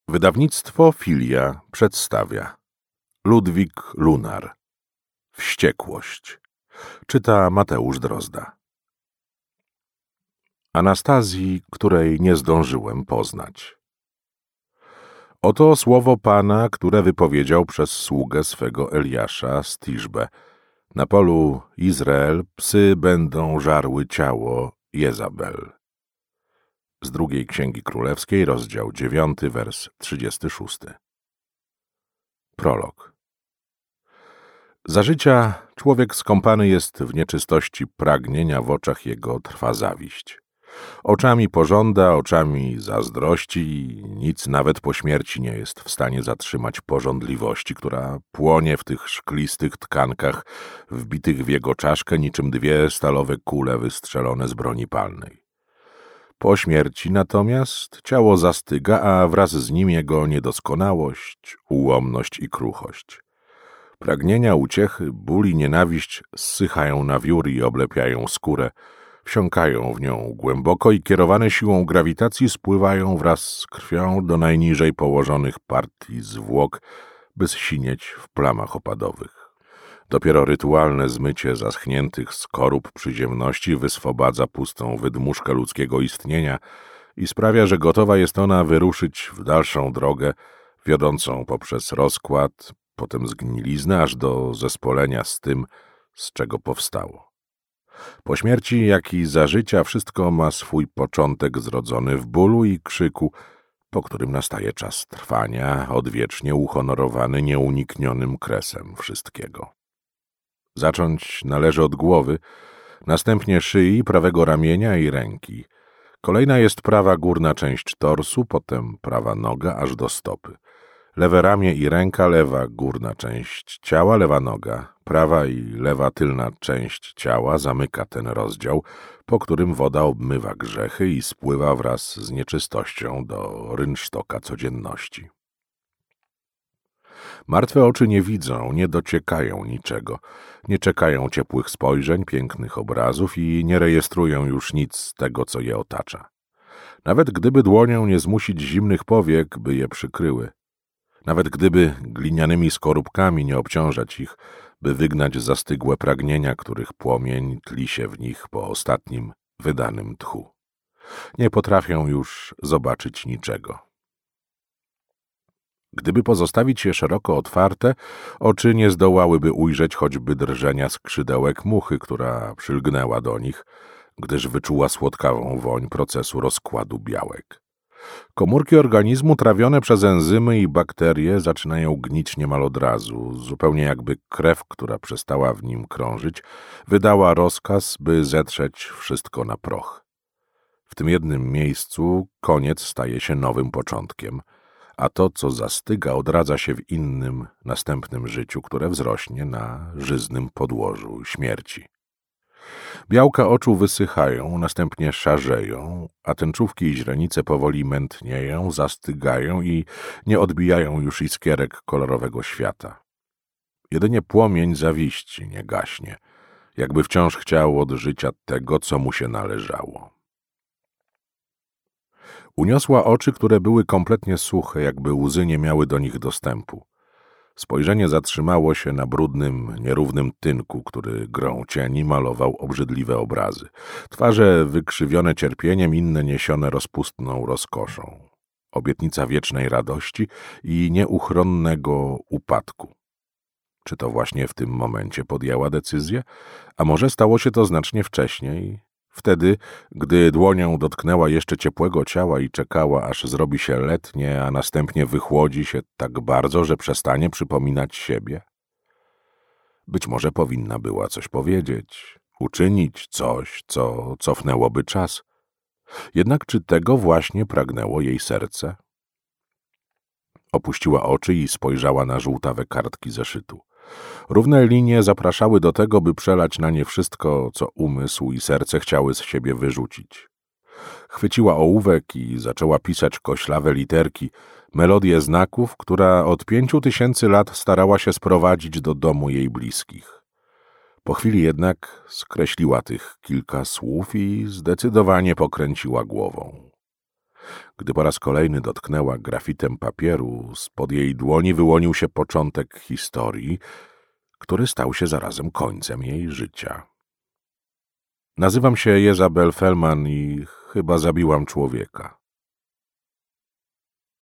Wydawnictwo Filia przedstawia Ludwik Lunar. Wściekłość. Czyta Mateusz Drozda. Anastazji, której nie zdążyłem poznać. Oto słowo Pana, które wypowiedział przez sługę swego Eliasza z Tiszbe. Na polu Izrael psy będą żarły ciało Jezabel. Z drugiej Księgi Królewskiej, rozdział 9, wers 36. Prolog. Za życia człowiek skąpany jest w nieczystości pragnienia, w oczach jego trwa zawiść. Oczami pożąda, oczami zazdrości i nic nawet po śmierci nie jest w stanie zatrzymać pożądliwości, która płonie w tych szklistych tkankach wbitych w jego czaszkę niczym dwie stalowe kule wystrzelone z broni palnej. Po śmierci natomiast ciało zastyga, a wraz z nim jego niedoskonałość, ułomność i kruchość. Pragnienia, uciechy, ból i nienawiść zsychają na wiór i oblepiają skórę, wsiąkają w nią głęboko i kierowane siłą grawitacji spływają wraz z krwią do najniżej położonych partii zwłok, by zsinieć w plamach opadowych. Dopiero rytualne zmycie zaschniętych skorup przyziemności wyswobadza pustą wydmuszkę ludzkiego istnienia i sprawia, że gotowa jest ona wyruszyć w dalszą drogę, wiodącą poprzez rozkład, potem zgniliznę, aż do zespolenia z tym, z czego powstało. Po śmierci, jak i za życia, wszystko ma swój początek zrodzony w bólu i krzyku, po którym nastaje czas trwania, odwiecznie uhonorowany nieuniknionym kresem wszystkiego. Zacząć należy od głowy, następnie szyi, prawego ramienia i ręki. Kolejna jest prawa górna część torsu, potem prawa noga aż do stopy. Lewe ramię i ręka, lewa górna część ciała, lewa noga, prawa i lewa tylna część ciała zamyka ten rozdział, po którym woda obmywa grzechy i spływa wraz z nieczystością do rynsztoka codzienności. Martwe oczy nie widzą, nie dociekają niczego, nie czekają ciepłych spojrzeń, pięknych obrazów i nie rejestrują już nic z tego, co je otacza. Nawet gdyby dłonią nie zmusić zimnych powiek, by je przykryły. Nawet gdyby glinianymi skorupkami nie obciążać ich, by wygnać zastygłe pragnienia, których płomień tli się w nich po ostatnim, wydanym tchu. Nie potrafią już zobaczyć niczego. Gdyby pozostawić je szeroko otwarte, oczy nie zdołałyby ujrzeć choćby drżenia skrzydełek muchy, która przylgnęła do nich, gdyż wyczuła słodkawą woń procesu rozkładu białek. Komórki organizmu trawione przez enzymy i bakterie zaczynają gnić niemal od razu, zupełnie jakby krew, która przestała w nim krążyć, wydała rozkaz, by zetrzeć wszystko na proch. W tym jednym miejscu koniec staje się nowym początkiem, a to, co zastyga, odradza się w innym, następnym życiu, które wzrośnie na żyznym podłożu śmierci. Białka oczu wysychają, następnie szarzeją, a tęczówki i źrenice powoli mętnieją, zastygają i nie odbijają już iskierek kolorowego świata. Jedynie płomień zawiści nie gaśnie, jakby wciąż chciał od życia tego, co mu się należało. Uniosła oczy, które były kompletnie suche, jakby łzy nie miały do nich dostępu. Spojrzenie zatrzymało się na brudnym, nierównym tynku, który grą cieni malował obrzydliwe obrazy. Twarze wykrzywione cierpieniem, inne niesione rozpustną rozkoszą. Obietnica wiecznej radości i nieuchronnego upadku. Czy to właśnie w tym momencie podjęła decyzję? A może stało się to znacznie wcześniej? Wtedy, gdy dłonią dotknęła jeszcze ciepłego ciała i czekała, aż zrobi się letnie, a następnie wychłodzi się tak bardzo, że przestanie przypominać siebie? Być może powinna była coś powiedzieć, uczynić coś, co cofnęłoby czas. Jednak czy tego właśnie pragnęło jej serce? Opuściła oczy i spojrzała na żółtawe kartki zeszytu. Równe linie zapraszały do tego, by przelać na nie wszystko, co umysł i serce chciały z siebie wyrzucić. Chwyciła ołówek i zaczęła pisać koślawe literki, melodię znaków, która od 5000 lat starała się sprowadzić do domu jej bliskich. Po chwili jednak skreśliła tych kilka słów i zdecydowanie pokręciła głową. Gdy po raz kolejny dotknęła grafitem papieru, spod jej dłoni wyłonił się początek historii, który stał się zarazem końcem jej życia. Nazywam się Jezabel Fellman i chyba zabiłam człowieka.